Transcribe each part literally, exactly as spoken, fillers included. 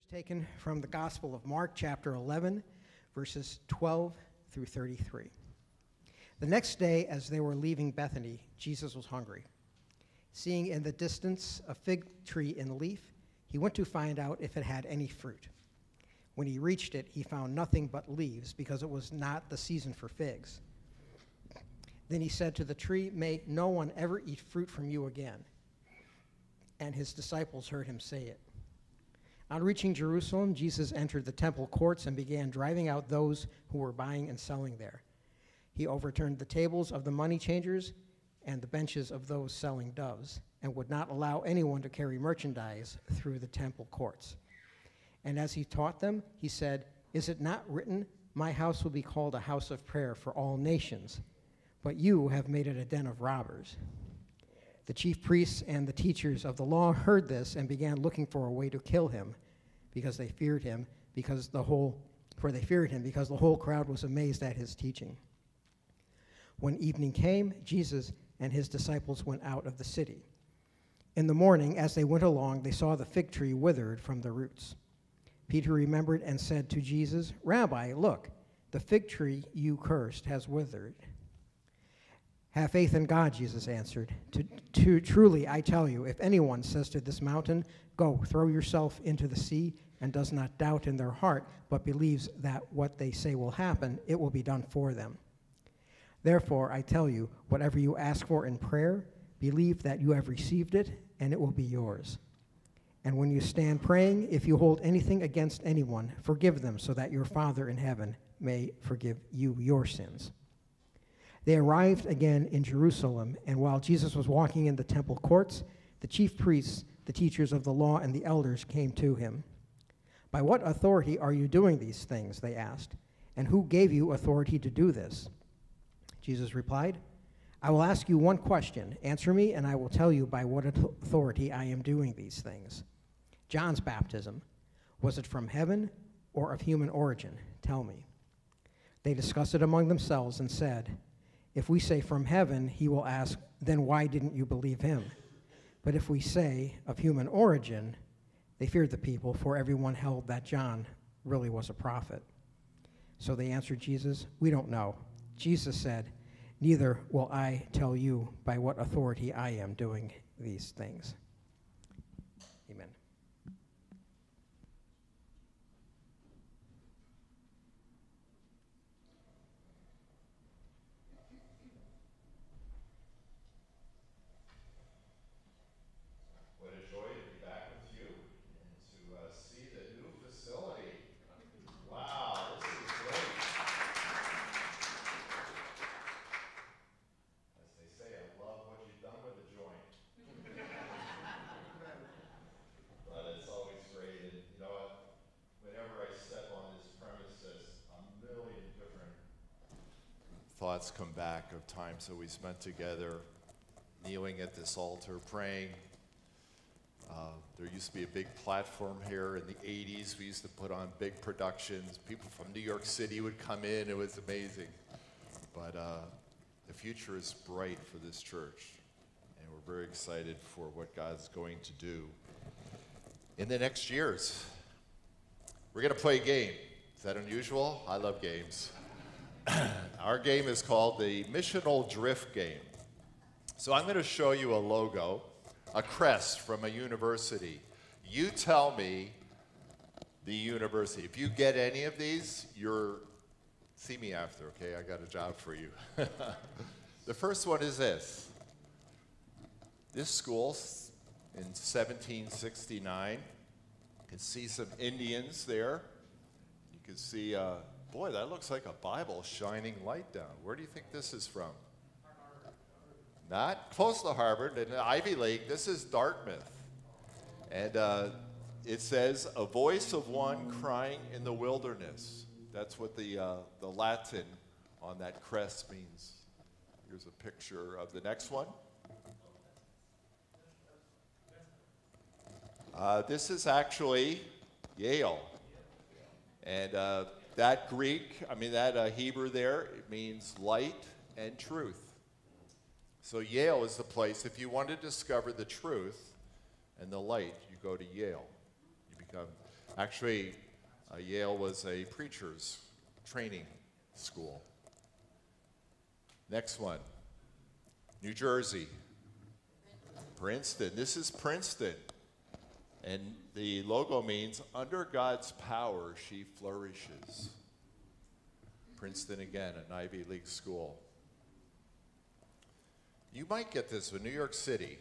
Taken from the Gospel of Mark, chapter eleven, verses twelve through thirty-three. The next day, as they were leaving Bethany, Jesus was hungry. Seeing in the distance a fig tree in leaf, he went to find out if it had any fruit. When he reached it, he found nothing but leaves, because it was not the season for figs. Then he said to the tree, "May no one ever eat fruit from you again." And his disciples heard him say it. On reaching Jerusalem, Jesus entered the temple courts and began driving out those who were buying and selling there. He overturned the tables of the money changers and the benches of those selling doves, and would not allow anyone to carry merchandise through the temple courts. And as he taught them, he said, "Is it not written, 'My house will be called a house of prayer for all nations'? But you have made it a den of robbers." The chief priests and the teachers of the law heard this and began looking for a way to kill him, because they feared him, because the whole, for they feared him, because the whole crowd was amazed at his teaching. When evening came, Jesus and his disciples went out of the city. In the morning, as they went along, they saw the fig tree withered from the roots. Peter remembered and said to Jesus, "Rabbi, look, the fig tree you cursed has withered." "Have faith in God," Jesus answered. To, to, truly, I tell you, if anyone says to this mountain, 'Go, throw yourself into the sea,' and does not doubt in their heart, but believes that what they say will happen, it will be done for them. Therefore, I tell you, whatever you ask for in prayer, believe that you have received it, and it will be yours. And when you stand praying, if you hold anything against anyone, forgive them, so that your Father in heaven may forgive you your sins." They arrived again in Jerusalem, and while Jesus was walking in the temple courts, the chief priests, the teachers of the law, and the elders came to him. "By what authority are you doing these things?" they asked. "And who gave you authority to do this?" Jesus replied, "I will ask you one question. Answer me, and I will tell you by what authority I am doing these things. John's baptism, was it from heaven or of human origin? Tell me." They discussed it among themselves and said, "If we say from heaven," he will ask, "then why didn't you believe him? But if we say of human origin," they feared the people, for everyone held that John really was a prophet. So they answered Jesus, "We don't know." Jesus said, "Neither will I tell you by what authority I am doing these things." Amen. Thoughts come back of times that we spent together, kneeling at this altar, praying. Uh, there used to be a big platform here in the eighties. We used to put on big productions. People from New York City would come in. It was amazing. But uh, the future is bright for this church, and we're very excited for what God's going to do in the next years. We're going to play a game. Is that unusual? I love games. Our game is called the Missional Drift Game. So I'm going to show you a logo, a crest from a university. You tell me the university. If you get any of these, you're, see me after, okay? I got a job for you. The first one is this. This school in seventeen sixty-nine, you can see some Indians there. You can see uh, boy, that looks like a Bible shining light down. Where do you think this is from? Not close to Harvard, in Ivy League. This is Dartmouth. And uh, it says, "A voice of one crying in the wilderness." That's what the, uh, the Latin on that crest means. Here's a picture of the next one. Uh, this is actually Yale. And uh, that Greek, I mean that uh, Hebrew there, it means light and truth. So Yale is the place, if you want to discover the truth and the light, you go to Yale. You become Actually, uh, Yale was a preacher's training school. Next one, New Jersey. Princeton. This is Princeton. And the logo means, under God's power, she flourishes. Princeton again, an Ivy League school. You might get this one, New York City.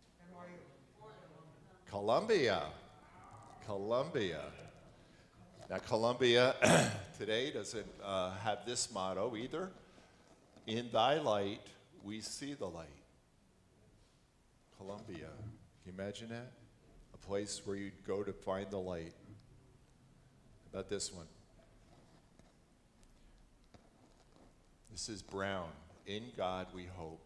Columbia. Columbia. Now, Columbia today doesn't uh, have this motto either. In thy light, we see the light. Columbia. Can you imagine that? A place where you'd go to find the light. How about this one? This is Brown. In God we hope.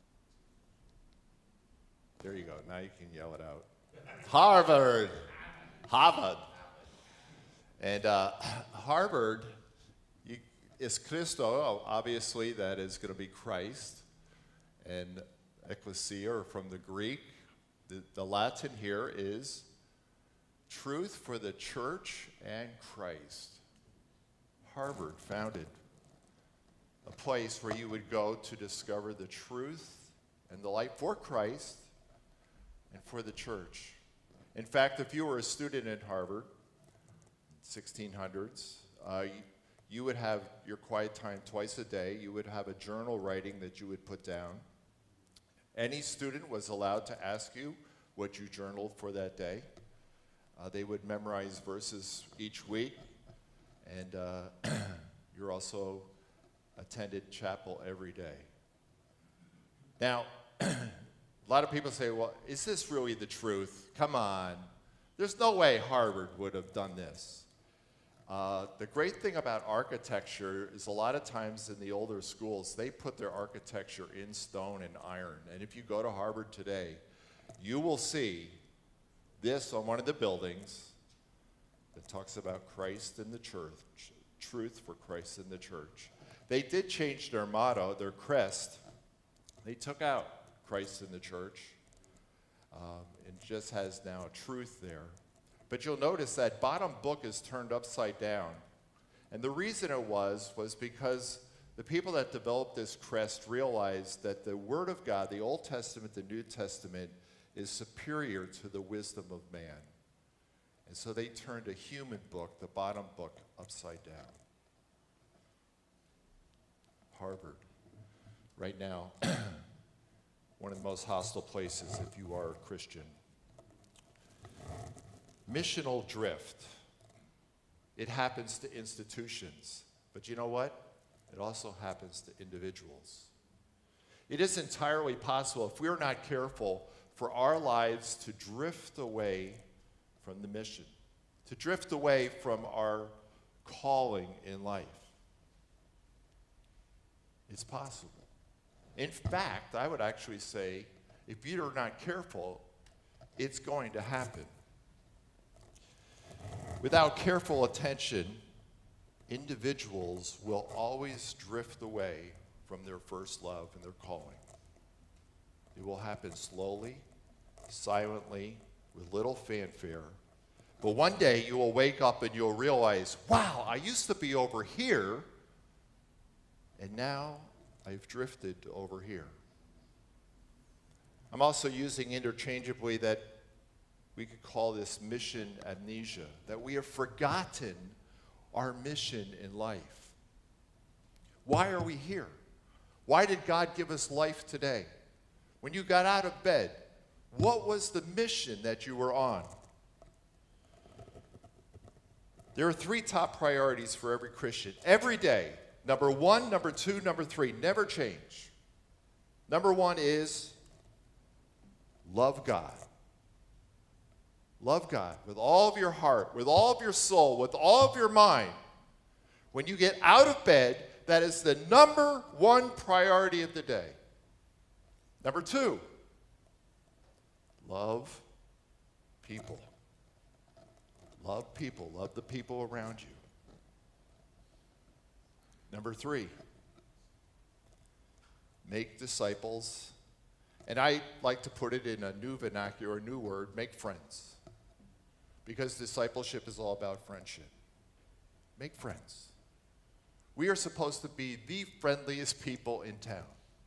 There you go. Now you can yell it out. Harvard. Harvard. And uh, Harvard you, is Christo. Obviously, that is going to be Christ. And ecclesia, or from the Greek. The, the Latin here is truth for the church and Christ. Harvard founded a place where you would go to discover the truth and the light for Christ and for the church. In fact, if you were a student at Harvard, sixteen hundreds, uh, you, you would have your quiet time twice a day. You would have a journal writing that you would put down. Any student was allowed to ask you what you journaled for that day. Uh, they would memorize verses each week, and uh, you're also attended chapel every day. Now, a lot of people say, well, is this really the truth? Come on. There's no way Harvard would have done this. Uh, the great thing about architecture is a lot of times in the older schools, they put their architecture in stone and iron. And if you go to Harvard today, you will see this on one of the buildings that talks about Christ and the church, truth for Christ and the church. They did change their motto, their crest. They took out Christ and the church. Um, it just has now truth there. But you'll notice that bottom book is turned upside down. And the reason it was, was because the people that developed this crest realized that the Word of God, the Old Testament, the New Testament, is superior to the wisdom of man. And so they turned a human book, the bottom book, upside down. Harvard, right now, one of the most hostile places if you are a Christian. Missional drift. It happens to institutions, but you know what? It also happens to individuals. It is entirely possible, if we're not careful, for our lives to drift away from the mission, to drift away from our calling in life. It's possible. In fact, I would actually say, if you're not careful, it's going to happen. Without careful attention, individuals will always drift away from their first love and their calling. It will happen slowly, silently, with little fanfare. But one day you will wake up and you'll realize, wow, I used to be over here, and now I've drifted over here. I'm also using interchangeably that we could call this mission amnesia, that we have forgotten our mission in life. Why are we here? Why did God give us life today? When you got out of bed, what was the mission that you were on? There are three top priorities for every Christian, every day. Number one, number two, number three, never change. Number one is love God. Love God with all of your heart, with all of your soul, with all of your mind. When you get out of bed, that is the number one priority of the day. Number two, love people. Love people. Love the people around you. Number three, make disciples. And I like to put it in a new vernacular, a new word, make friends. because discipleship is all about friendship. Make friends. We are supposed to be the friendliest people in town.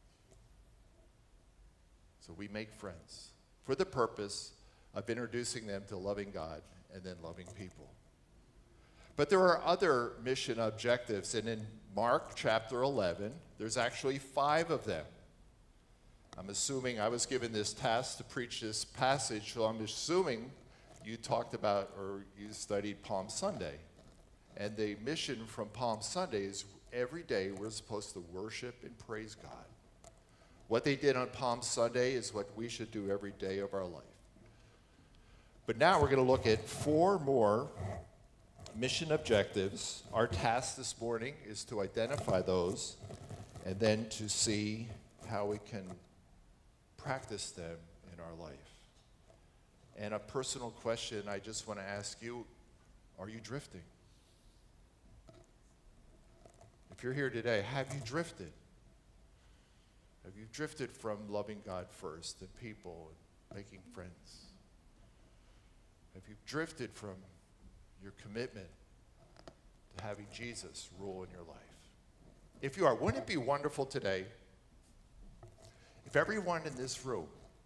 So we make friends for the purpose of introducing them to loving God and then loving people. But there are other mission objectives, and in Mark chapter eleven, there's actually five of them. I'm assuming I was given this task to preach this passage, so I'm assuming you talked about or you studied Palm Sunday. And the mission from Palm Sunday is every day we're supposed to worship and praise God. What they did on Palm Sunday is what we should do every day of our life. But now we're going to look at four more mission objectives. Our task this morning is to identify those and then to see how we can practice them in our life. And a personal question I just want to ask you, are you drifting? If you're here today, have you drifted? Have you drifted from loving God first and people and making friends? Have you drifted from your commitment to having Jesus rule in your life? If you are, wouldn't it be wonderful today if everyone in this room,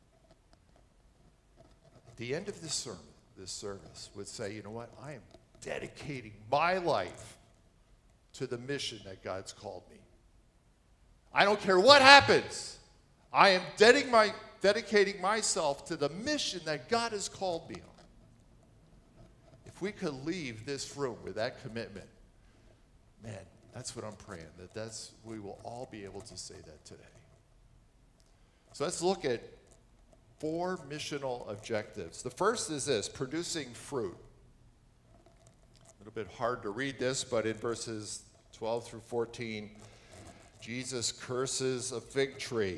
at the end of this sermon, this service, would say, you know what, I am dedicating my life to the mission that God's called me. I don't care what happens. I am dedicating, my, dedicating myself to the mission that God has called me on. If we could leave this room with that commitment, man, that's what I'm praying, that that's, we will all be able to say that today. So let's look at four missional objectives. The first is this, producing fruit. A little bit hard to read this, but in verses twelve through fourteen, Jesus curses a fig tree.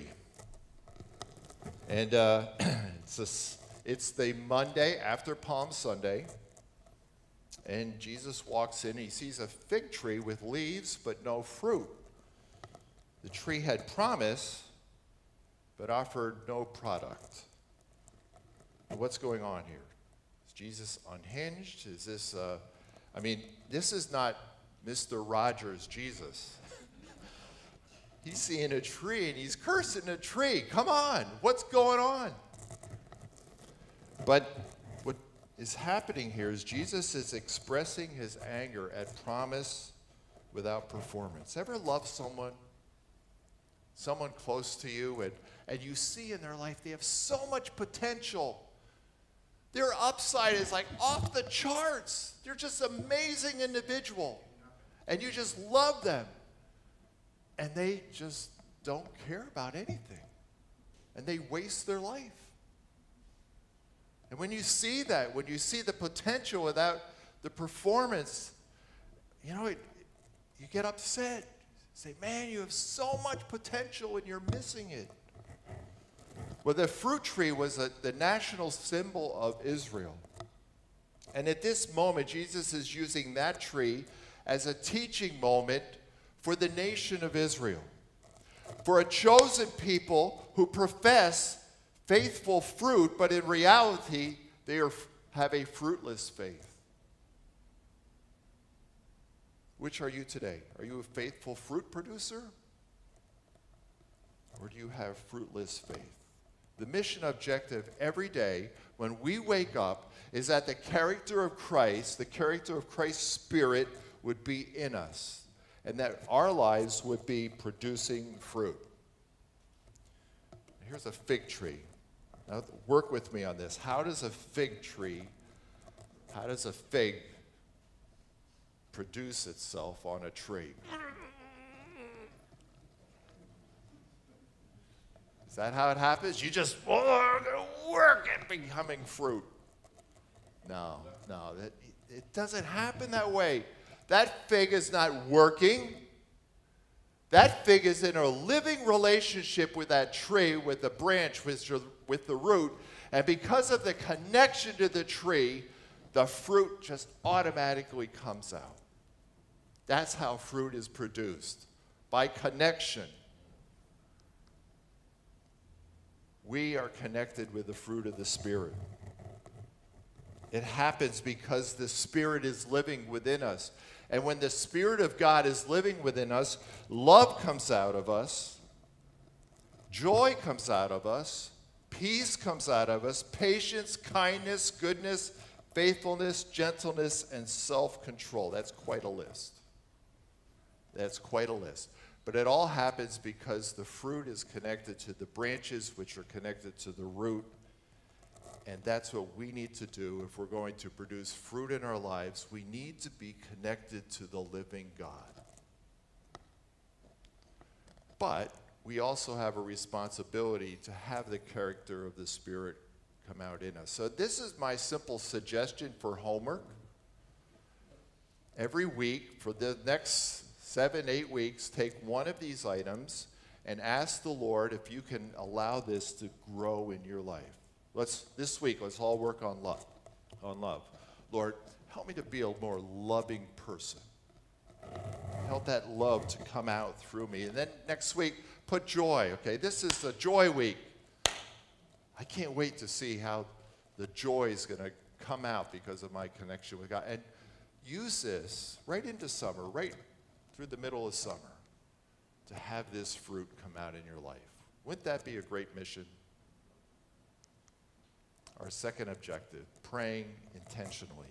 And uh, it's, a, it's the Monday after Palm Sunday. And Jesus walks in, he sees a fig tree with leaves but no fruit. The tree had promise, but offered no product. And what's going on here? Is Jesus unhinged? Is this, uh, I mean, this is not Mister Rogers Jesus. He's seeing a tree and he's cursing a tree. Come on, what's going on? But what is happening here is Jesus is expressing his anger at promise without performance. Ever love someone, someone close to you, and, and you see in their life they have so much potential. Their upside is like off the charts. They're just an amazing individual. And you just love them. And they just don't care about anything. And they waste their life. And when you see that, when you see the potential without the performance, you know, it, you get upset. You say, man, you have so much potential and you're missing it. Well, the fruit tree was a, the national symbol of Israel. And at this moment, Jesus is using that tree as a teaching moment for the nation of Israel, for a chosen people who profess faithful fruit, but in reality, they are, have a fruitless faith. Which are you today? Are you a faithful fruit producer? Or do you have fruitless faith? The mission objective every day when we wake up is that the character of Christ, the character of Christ's Spirit would be in us, and that our lives would be producing fruit. Here's a fig tree. Now work with me on this. How does a fig tree, how does a fig produce itself on a tree? Is that how it happens? You just oh, work at becoming fruit. No, no, that, it doesn't happen that way. That fig is not working. That fig is in a living relationship with that tree, with the branch, with, with the root. And because of the connection to the tree, the fruit just automatically comes out. That's how fruit is produced, by connection. We are connected with the fruit of the Spirit. It happens because the Spirit is living within us. And when the Spirit of God is living within us, love comes out of us, joy comes out of us, peace comes out of us, patience, kindness, goodness, faithfulness, gentleness, and self-control. That's quite a list. That's quite a list. But it all happens because the fruit is connected to the branches, which are connected to the root. And that's what we need to do if we're going to produce fruit in our lives. We need to be connected to the living God. But we also have a responsibility to have the character of the Spirit come out in us. So this is my simple suggestion for homework. Every week, for the next seven, eight weeks, take one of these items and ask the Lord if you can allow this to grow in your life. Let's, this week, let's all work on love. On love. Lord, help me to be a more loving person. Help that love to come out through me. And then next week, put joy, okay? This is the joy week. I can't wait to see how the joy is going to come out because of my connection with God. And use this right into summer, right through the middle of summer, to have this fruit come out in your life. Wouldn't that be a great mission? Our second objective, praying intentionally.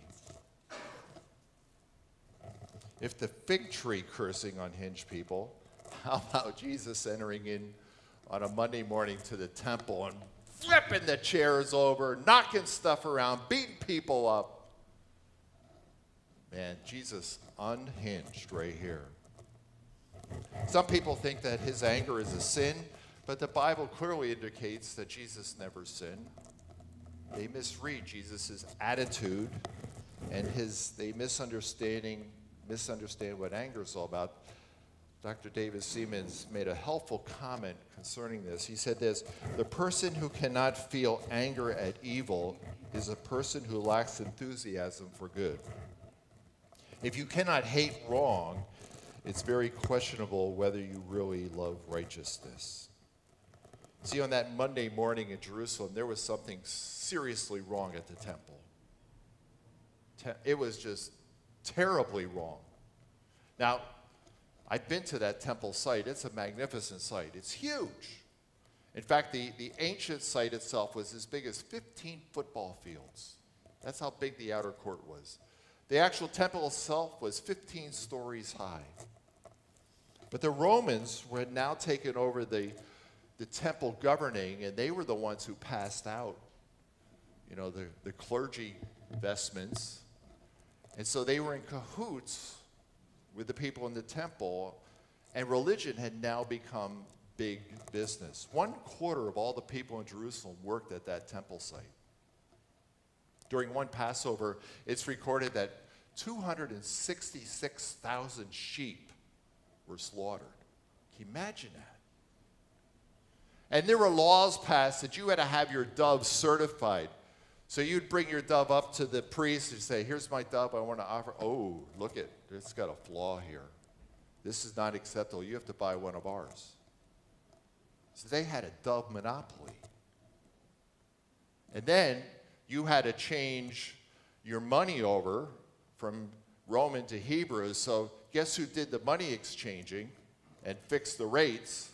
If the fig tree cursing unhinged people, how about Jesus entering in on a Monday morning to the temple and flipping the chairs over, knocking stuff around, beating people up? Man, Jesus unhinged right here. Some people think that his anger is a sin, but the Bible clearly indicates that Jesus never sinned. They misread Jesus' attitude, and his they misunderstanding misunderstand what anger is all about. Doctor David Siemens made a helpful comment concerning this. He said this: the person who cannot feel anger at evil is a person who lacks enthusiasm for good. If you cannot hate wrong, it's very questionable whether you really love righteousness. See, on that Monday morning in Jerusalem, there was something seriously wrong at the temple. It was just terribly wrong. Now, I've been to that temple site. It's a magnificent site. It's huge. In fact, the, the ancient site itself was as big as fifteen football fields. That's how big the outer court was. The actual temple itself was fifteen stories high. But the Romans had now taken over the, the temple governing, and they were the ones who passed out, you know, the, the clergy vestments. And so they were in cahoots with the people in the temple, and religion had now become big business. One quarter of all the people in Jerusalem worked at that temple site. During one Passover, it's recorded that two hundred sixty-six thousand sheep were slaughtered. Can you imagine that? And there were laws passed that you had to have your dove certified. So you'd bring your dove up to the priest and say, here's my dove I want to offer. Oh, look it, it's got a flaw here. This is not acceptable. You have to buy one of ours. So they had a dove monopoly. And then you had to change your money over from Roman to Hebrew. So guess who did the money exchanging and fixed the rates?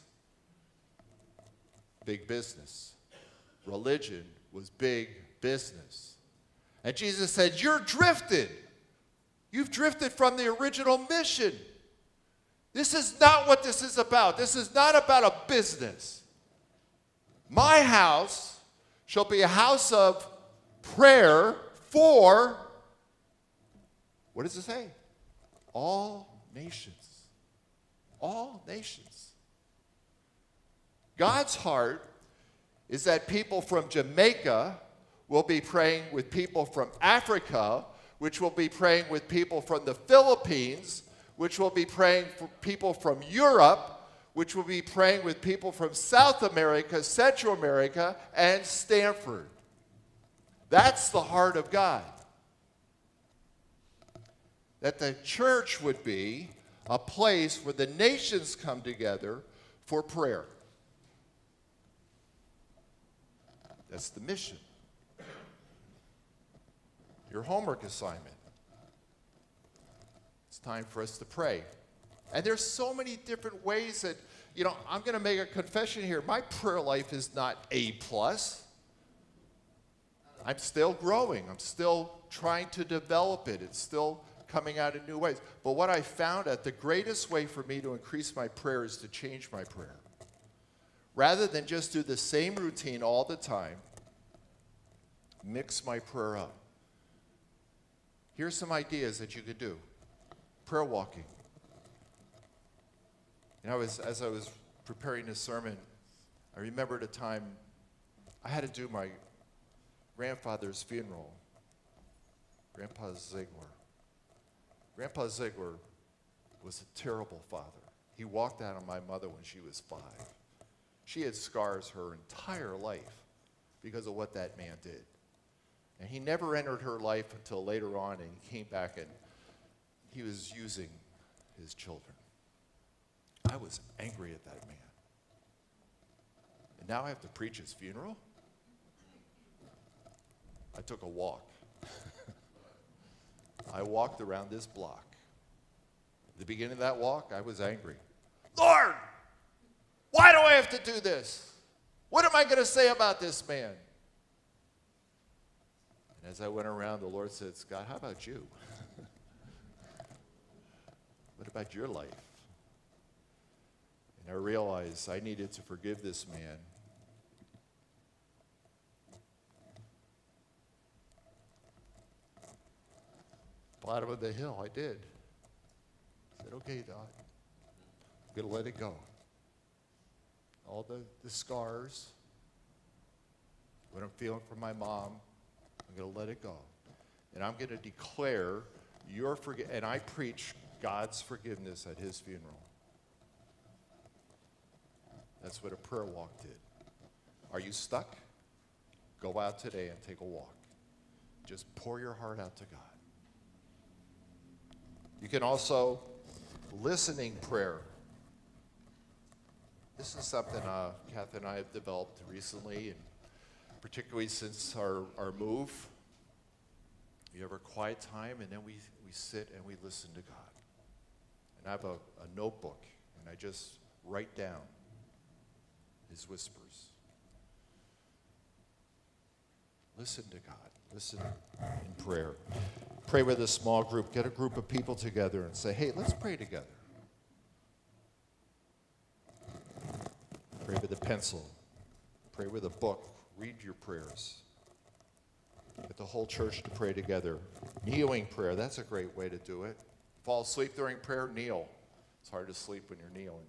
Big business. Religion was big business. And Jesus said, you're drifted. You've drifted from the original mission. This is not what this is about. This is not about a business. My house shall be a house of prayer for, what does it say? All nations. All nations. God's heart is that people from Jamaica will be praying with people from Africa, which will be praying with people from the Philippines, which will be praying for people from Europe, which will be praying with people from South America, Central America, and Stanford. That's the heart of God. That the church would be a place where the nations come together for prayer. That's the mission. your homework assignment. It's time for us to pray. And there's so many different ways that, you know, I'm going to make a confession here. My prayer life is not A plus. I'm still growing. I'm still trying to develop it. It's still coming out in new ways. But what I found out, the greatest way for me to increase my prayer is to change my prayer. Rather than just do the same routine all the time, mix my prayer up. Here's some ideas that you could do. Prayer walking. You know, as, as I was preparing this sermon, I remembered a time I had to do my grandfather's funeral, Grandpa Ziegler. Grandpa Ziegler was a terrible father. He walked out on my mother when she was five. She had scars her entire life because of what that man did. And he never entered her life until later on, and he came back and he was using his children. I was angry at that man. And now I have to preach his funeral? I took a walk. I walked around this block. At the beginning of that walk, I was angry. Lord, why do I have to do this? What am I going to say about this man? And as I went around, the Lord said, Scott, how about you? What about your life? And I realized I needed to forgive this man. Bottom of the hill, I did. I said, okay, Doc, I'm going to let it go. All the, the scars, what I'm feeling from my mom, I'm going to let it go. And I'm going to declare your forgiveness. And I preach God's forgiveness at his funeral. That's what a prayer walk did. Are you stuck? Go out today and take a walk. Just pour your heart out to God. You can also, listening prayer. This is something uh, Kath and I have developed recently, and particularly since our, our move. We have our quiet time, and then we, we sit and we listen to God. And I have a, a notebook, and I just write down his whispers. Listen to God. Listen in prayer. Pray with a small group. Get a group of people together and say, hey, let's pray together. Pray with a pencil. Pray with a book. Read your prayers. Get the whole church to pray together. Kneeling prayer, that's a great way to do it. Fall asleep during prayer, kneel. It's hard to sleep when you're kneeling.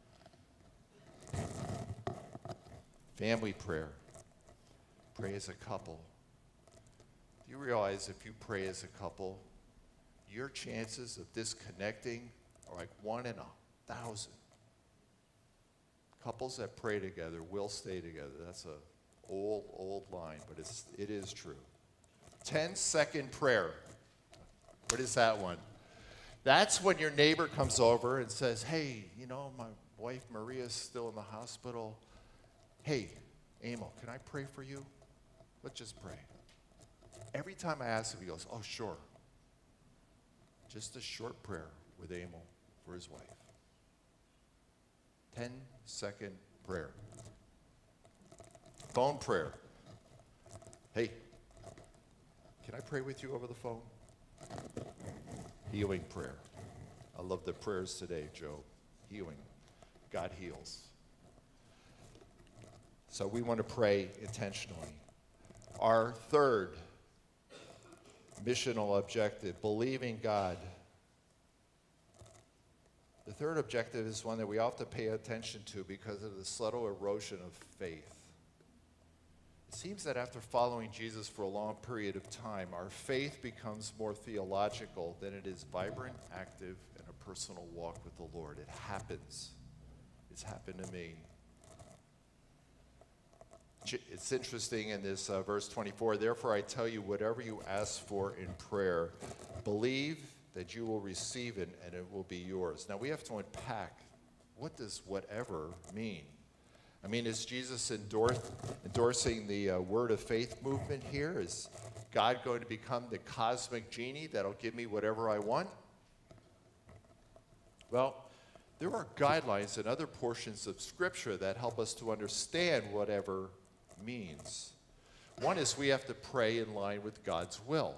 Family prayer. Pray as a couple. Do you realize if you pray as a couple, your chances of disconnecting are like one in a thousand? Couples that pray together will stay together. That's a old, old line, but it's, it is true. ten-second prayer. What is that one? That's when your neighbor comes over and says, hey, you know, my wife Maria's still in the hospital. Hey, Emil, can I pray for you? Let's just pray. Every time I ask him, he goes, oh, sure. Just a short prayer with Emil for his wife. ten-second prayer. Phone prayer. Hey, can I pray with you over the phone? Healing prayer. I love the prayers today, Joe. Healing. God heals. So we want to pray intentionally. Our third missional objective, believing God. The third objective is one that we often pay attention to because of the subtle erosion of faith. It seems that after following Jesus for a long period of time, our faith becomes more theological than it is vibrant, active, and a personal walk with the Lord. It happens. It's happened to me. It's interesting in this uh, verse twenty-four, therefore I tell you, whatever you ask for in prayer, believe that you will receive it and it will be yours. Now we have to unpack, what does whatever mean? I mean, is Jesus endorse, endorsing the uh, word of faith movement here? Is God going to become the cosmic genie that'll give me whatever I want? Well, there are guidelines in other portions of Scripture that help us to understand whatever means. One is we have to pray in line with God's will.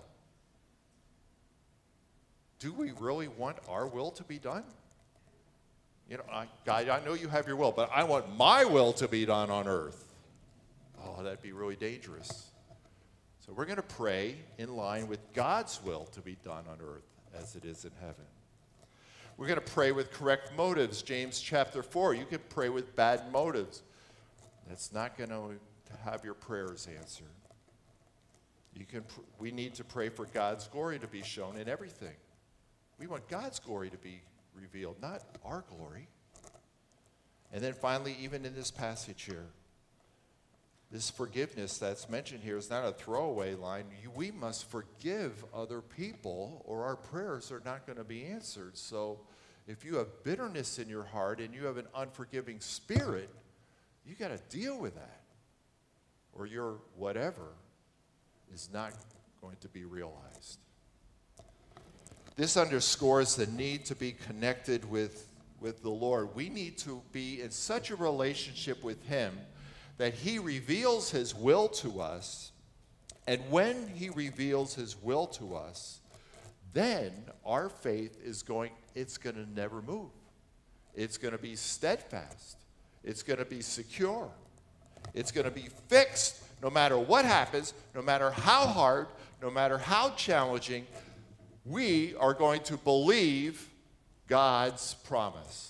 Do we really want our will to be done? You know, I, God, I know you have your will, but I want my will to be done on earth. Oh, that'd be really dangerous. So we're going to pray in line with God's will to be done on earth as it is in heaven. We're going to pray with correct motives. James chapter four, you can pray with bad motives. That's not going to have your prayers answered. You can, we need to pray for God's glory to be shown in everything. We want God's glory to be revealed, not our glory. And then finally, even in this passage here, this forgiveness that's mentioned here is not a throwaway line. You, we must forgive other people or our prayers are not going to be answered. So if you have bitterness in your heart and you have an unforgiving spirit, you got to deal with that. Or your whatever is not going to be realized. This underscores the need to be connected with, with the Lord. We need to be in such a relationship with Him that He reveals His will to us, and when He reveals His will to us, then our faith is going, it's going to never move. It's going to be steadfast. It's going to be secure. It's going to be fixed no matter what happens, no matter how hard, no matter how challenging. We are going to believe God's promise.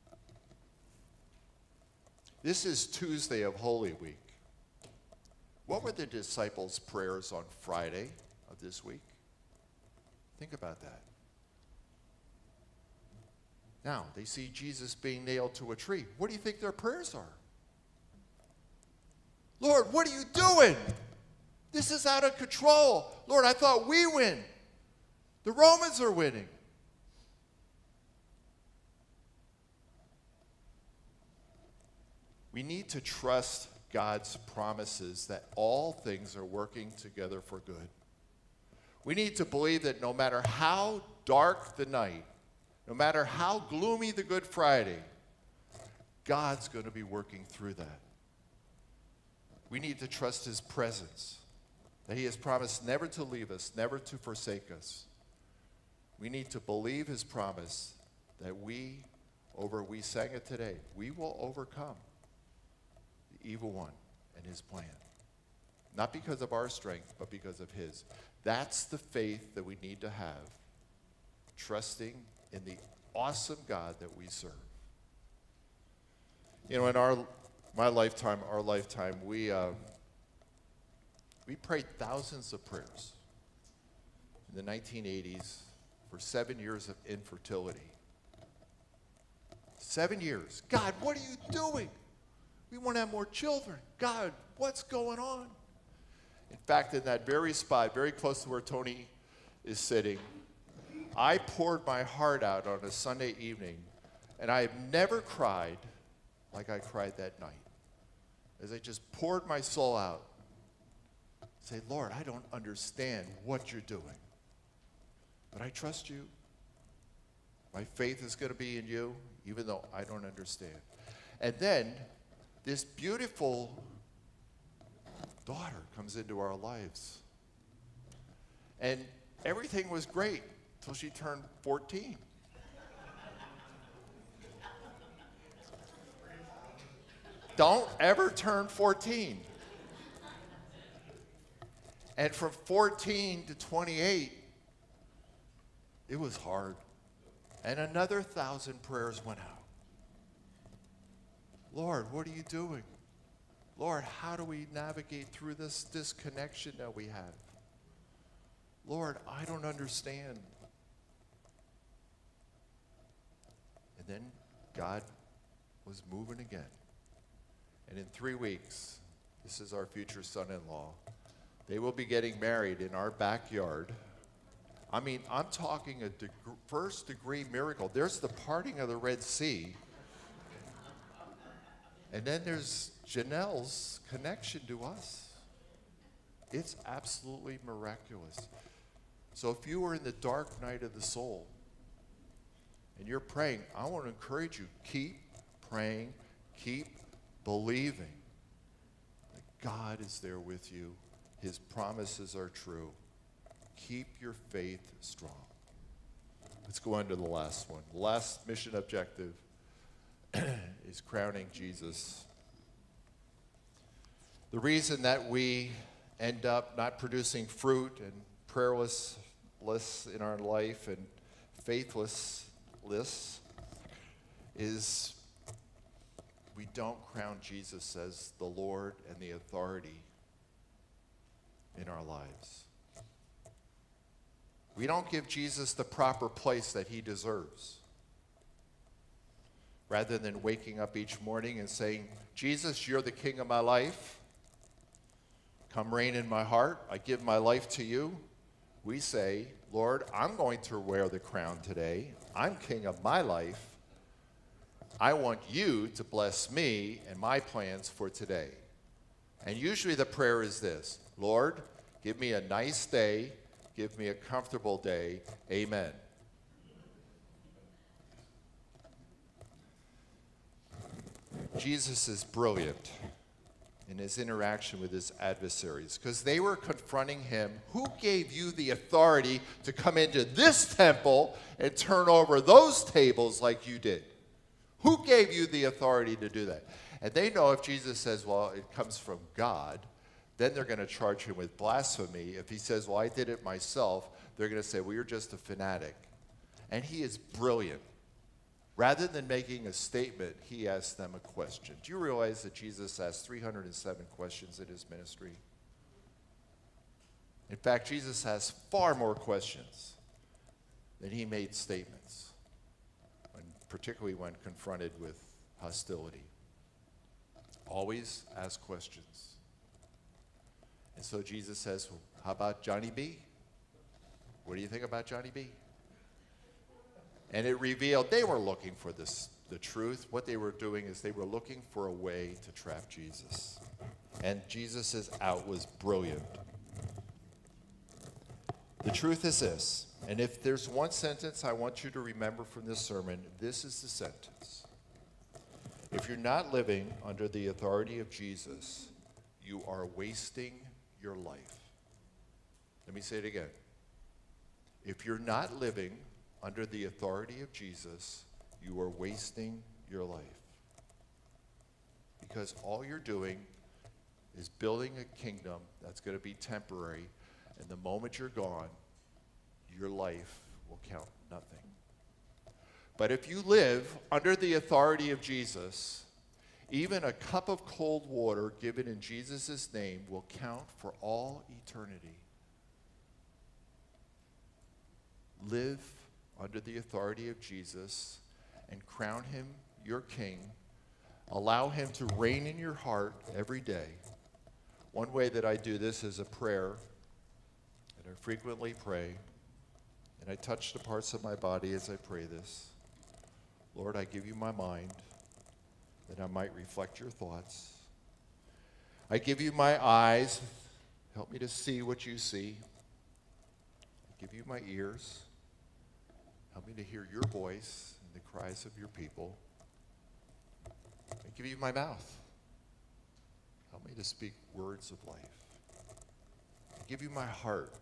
This is Tuesday of Holy Week. What were the disciples' prayers on Friday of this week? Think about that. Now, they see Jesus being nailed to a tree. What do you think their prayers are? Lord, what are you doing? This is out of control. Lord, I thought we win. The Romans are winning. We need to trust God's promises that all things are working together for good. We need to believe that no matter how dark the night, no matter how gloomy the Good Friday, God's going to be working through that. We need to trust His presence, that He has promised never to leave us, never to forsake us. We need to believe His promise that we, over, we sang it today, we will overcome the evil one and his plan. Not because of our strength, but because of His. That's the faith that we need to have, trusting in the awesome God that we serve. You know, in our my lifetime, our lifetime, we uh, we prayed thousands of prayers in the nineteen eighties for seven years of infertility. Seven years. God, what are you doing? We want to have more children. God, what's going on? In fact, in that very spot, very close to where Tony is sitting, I poured my heart out on a Sunday evening, and I have never cried like I cried that night. As I just poured my soul out, say, Lord, I don't understand what you're doing, but I trust you. My faith is going to be in you, even though I don't understand. And then this beautiful daughter comes into our lives. And everything was great until she turned fourteen. Don't ever turn fourteen. And from fourteen to twenty-eight, it was hard. And another thousand prayers went out. Lord, what are you doing? Lord, how do we navigate through this disconnection that we have? Lord, I don't understand. And then God was moving again. And in three weeks, this is our future son-in-law, they will be getting married in our backyard. I mean, I'm talking a deg- first degree miracle. There's the parting of the Red Sea. And then there's Janelle's connection to us. It's absolutely miraculous. So if you are in the dark night of the soul and you're praying, I want to encourage you, keep praying, keep believing that God is there with you. His promises are true. Keep your faith strong. Let's go on to the last one. The last mission objective is crowning Jesus. The reason that we end up not producing fruit and prayerlessness in our life and faithlessness is we don't crown Jesus as the Lord and the authority in our lives. We don't give Jesus the proper place that he deserves. Rather than waking up each morning and saying, Jesus, you're the king of my life. Come reign in my heart. I give my life to you. We say, Lord, I'm going to wear the crown today. I'm king of my life. I want you to bless me and my plans for today. And usually the prayer is this, Lord, give me a nice day. Give me a comfortable day. Amen. Jesus is brilliant in his interaction with his adversaries because they were confronting him. Who gave you the authority to come into this temple and turn over those tables like you did? Who gave you the authority to do that? And they know if Jesus says, well, it comes from God, then they're going to charge him with blasphemy. If he says, well, I did it myself, they're going to say, well, you're just a fanatic. And he is brilliant. Rather than making a statement, he asks them a question. Do you realize that Jesus asked three hundred seven questions in his ministry? In fact, Jesus asked far more questions than he made statements, when, particularly when confronted with hostility. Always ask questions. And so Jesus says, well, how about Johnny B? What do you think about Johnny B? And it revealed they were looking for this, the truth. What they were doing is they were looking for a way to trap Jesus. And Jesus' out was brilliant. The truth is this, and if there's one sentence I want you to remember from this sermon, this is the sentence. If you're not living under the authority of Jesus, you are wasting your life. Let me say it again. If you're not living under the authority of Jesus, you are wasting your life. Because all you're doing is building a kingdom that's going to be temporary, and the moment you're gone, your life will count nothing. But if you live under the authority of Jesus, even a cup of cold water given in Jesus' name will count for all eternity. Live under the authority of Jesus and crown him your king. Allow him to reign in your heart every day. One way that I do this is a prayer that I frequently pray, and I touch the parts of my body as I pray this. Lord, I give you my mind that I might reflect your thoughts. I give you my eyes. Help me to see what you see. I give you my ears. Help me to hear your voice and the cries of your people. I give you my mouth. Help me to speak words of life. I give you my heart.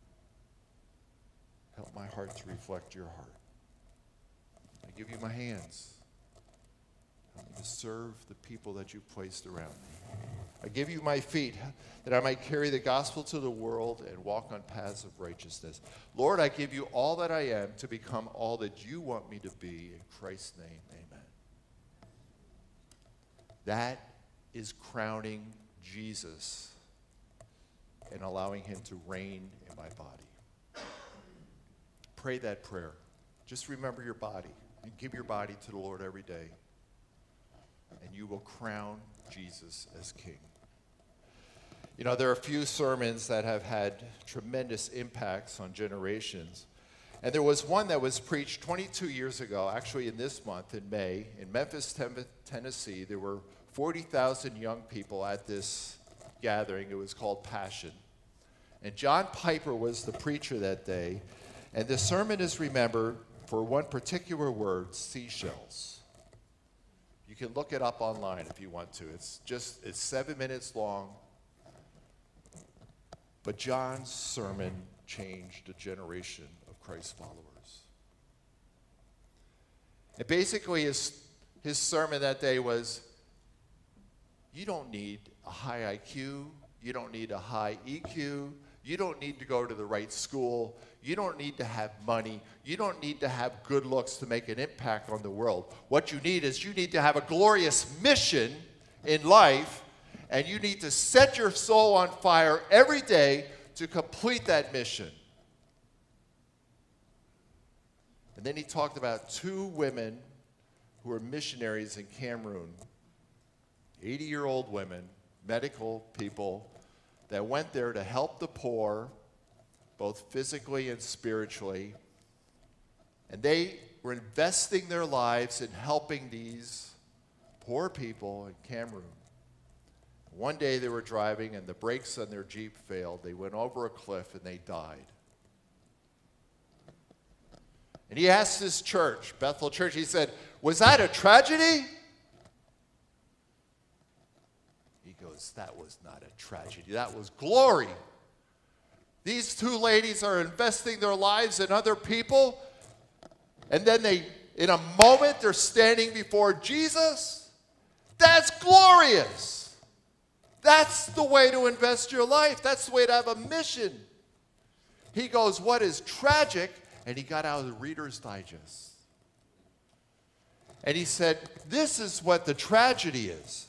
Help my heart to reflect your heart. I give you my hands. Help me to serve the people that you've placed around me. I give you my feet, that I might carry the gospel to the world and walk on paths of righteousness. Lord, I give you all that I am to become all that you want me to be. In Christ's name, amen. That is crowning Jesus and allowing him to reign in my body. Pray that prayer. Just remember your body and give your body to the Lord every day, and you will crown Jesus as king. You know, there are a few sermons that have had tremendous impacts on generations. And there was one that was preached twenty-two years ago, actually in this month, in May, in Memphis, Tennessee. There were forty thousand young people at this gathering. It was called Passion. And John Piper was the preacher that day. And the sermon is remembered for one particular word, seashells. You can look it up online if you want to. It's just, it's seven minutes long. But John's sermon changed a generation of Christ followers. And basically his, his sermon that day was, you don't need a high I Q, you don't need a high E Q, you don't need to go to the right school, you don't need to have money, you don't need to have good looks to make an impact on the world. What you need is you need to have a glorious mission in life, and you need to set your soul on fire every day to complete that mission. And then he talked about two women who were missionaries in Cameroon, eighty-year-old women, medical people, that went there to help the poor, both physically and spiritually. And they were investing their lives in helping these poor people in Cameroon. One day they were driving and the brakes on their Jeep failed. They went over a cliff and they died. And he asked this church, Bethel Church, he said, was that a tragedy? He goes, that was not a tragedy. That was glory. These two ladies are investing their lives in other people, and then they, in a moment, they're standing before Jesus. That's glorious. That's the way to invest your life. That's the way to have a mission. He goes, what is tragic? And he got out of the Reader's Digest. And he said, this is what the tragedy is.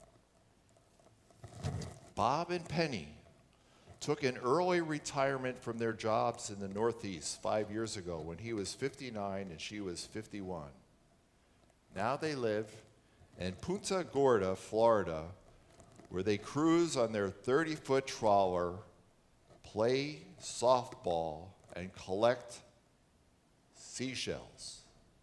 Bob and Penny took an early retirement from their jobs in the Northeast five years ago when he was fifty-nine and she was fifty-one. Now they live in Punta Gorda, Florida, where they cruise on their thirty-foot trawler, play softball, and collect seashells.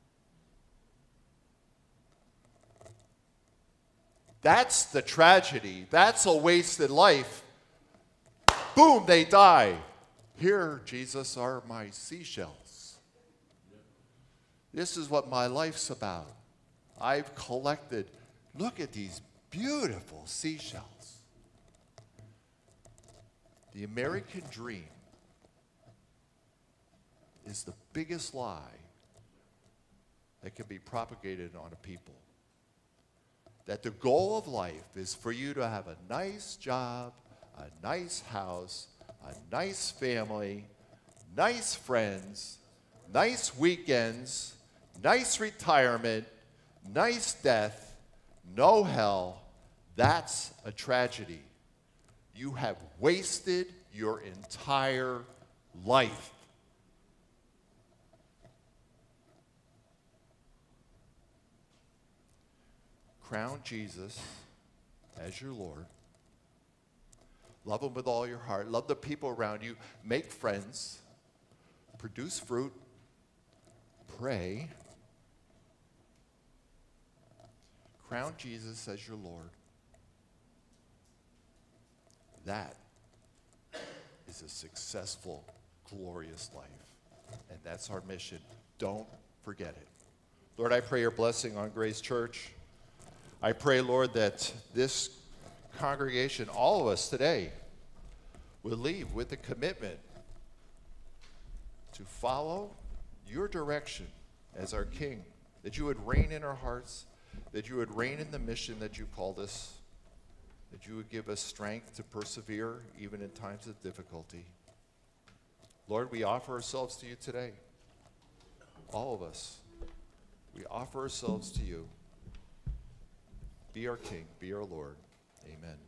That's the tragedy. That's a wasted life. Boom, they die. Here, Jesus, are my seashells. This is what my life's about. I've collected, look at these beautiful seashells. The American dream is the biggest lie that can be propagated on a people. That the goal of life is for you to have a nice job, a nice house, a nice family, nice friends, nice weekends, nice retirement, nice death, no hell. That's a tragedy. You have wasted your entire life. Crown Jesus as your Lord. Love him with all your heart. Love the people around you. Make friends. Produce fruit. Pray. Crown Jesus as your Lord. That is a successful, glorious life. And that's our mission. Don't forget it. Lord, I pray your blessing on Grace Church. I pray, Lord, that this congregation, all of us today, will leave with a commitment to follow your direction as our King, that you would reign in our hearts, that you would reign in the mission that you called us, that you would give us strength to persevere even in times of difficulty. Lord, we offer ourselves to you today. All of us. We offer ourselves to you. Be our King, be our Lord. Amen.